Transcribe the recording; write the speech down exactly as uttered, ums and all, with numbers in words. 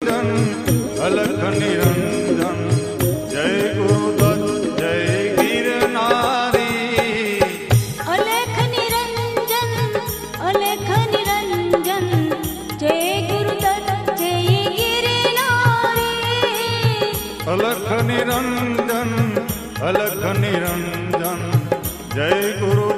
अलख निरंजन जय गुरुदत्त जय गिरनारी। अलख निरंजन अलख निरंजन जय गुरुदत्त जय गिरनारी। अलख निरंजन अलख निरंजन जय गुरु